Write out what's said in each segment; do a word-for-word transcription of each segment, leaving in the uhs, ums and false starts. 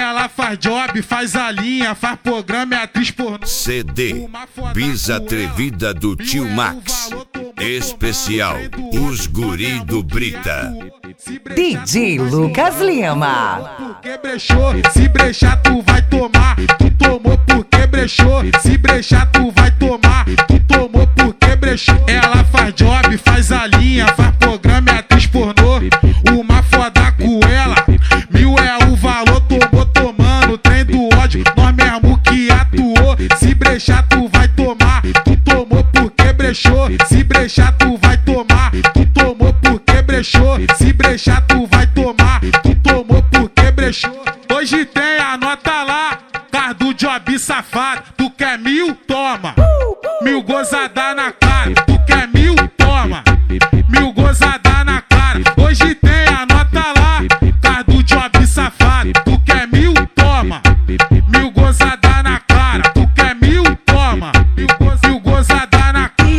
Ela faz job, faz a linha, faz programa, é atriz pornô. C D Bis Atrevida do Tio Max. Especial Os Guri do Brita. D J Lucas Lima. Porque brechou, se brechar tu vai tomar. Tu tomou porque brechou, se brechar tu vai tomar. Tu tomou porque brechou. Ela faz job, faz a linha, faz programa, é atriz pornô. Uma foda com ela, mil é o valor. Tomou tomando, trem do ódio, nós mesmo que atuou. Se brechar tu vai tomar. Tu tomou porque brechou, se brechar tu vai tomar. Tu tomou porque brechou, se brechar tu vai tomar. Tu tomou porque brechou. Hoje tem a nota lá, car do job safado. Tu quer mil? Toma. Mil gozada na cara. Tu quer mil? Toma. Mil gozada na cara. Hoje tem a nota lá, car do job safado. Tu quer mil? Toma. Mil gozada na cara. Tu quer mil? Toma. Mil, goz, mil gozada na cara.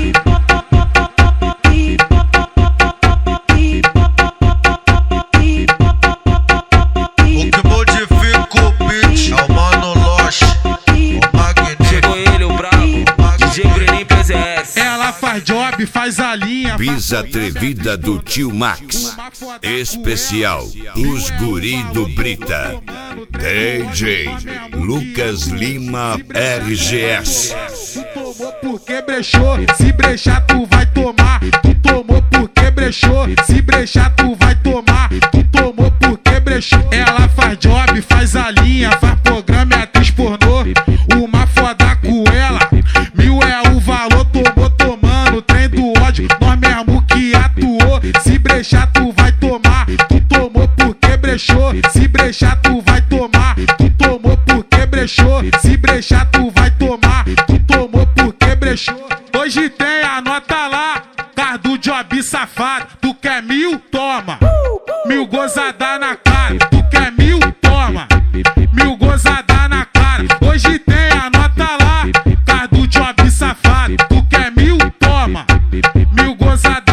O que modifica o beat é o Mano Loche, o Magneto. Chegou ele, o brabo, D J Brenin P Z S. Ela faz job, faz a linha. Bis Atrevida do Tio Max. Especial Os Guri do Brita. D J Lucas Lima R G S. Tu tomou porque brechou, se brechar tu vai tomar. Tu tomou porque brechou, se brechar tu vai tomar. Tu tomou porque brechou. Ela faz job, faz a linha, faz programa, é atriz pornô. Uma foda com ela, mil é o valor. Tomou tomando, trem do ódio, nós mesmo que atuou. Se brechar tu vai tomar. Tu tomou porque brechou, se brechar tu vai tomar. Tu tomou porque brechou, se brechar tu vai tomar. Tu tomou porque brechou. Hoje tem a nota lá, car do job safado. Tu quer mil? Toma. Mil gozada na cara. Tu quer mil? Toma. Mil gozada na cara. Hoje tem a nota lá, car do job safado. Tu quer mil? Toma. Mil gozada.